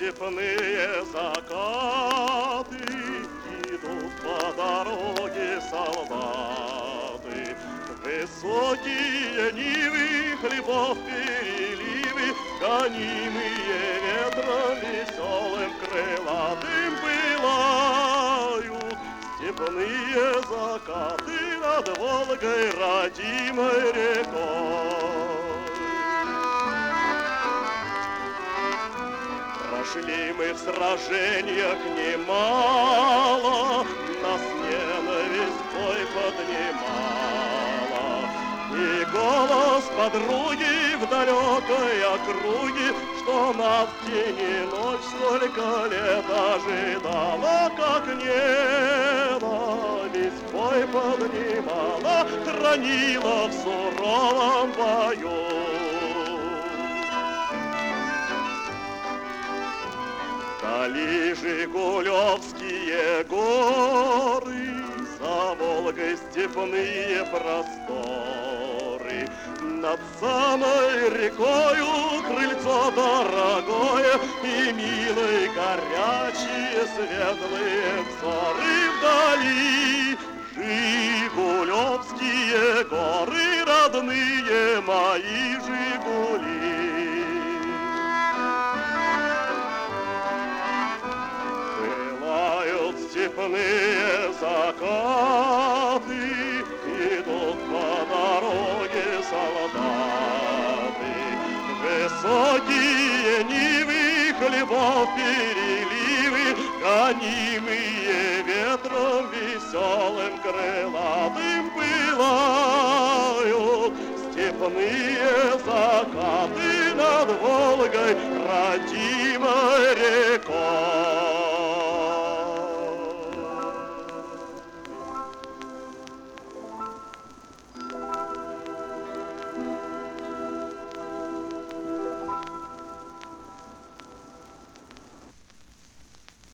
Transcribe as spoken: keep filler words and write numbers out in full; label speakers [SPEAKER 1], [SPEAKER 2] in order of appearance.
[SPEAKER 1] степные закаты, идут по дороге солдаты. Высокие нивы, хлебов переливы, гонимые ветром веселым крылатым пылают. Степные закаты над Волгой, родимой рекой. Прошли мы в сражениях немало, нас ненависть бой поднимала. И голос подруги в далекой округе, что нас в тени ночь столько лет ожидала, как ненависть бой поднимала, хранила в суровом бою. Вдали Жигулевские горы, за Волгой степные просторы. Над самой рекою крыльцо дорогое и милые горячие светлые взоры. Вдали Жигулевские горы, родные мои Жигули. Степные закаты, идут по дороге солдаты. Высокие нивы, хлебов переливы, гонимые ветром веселым крылатым пылают. Степные закаты над Волгой, родимой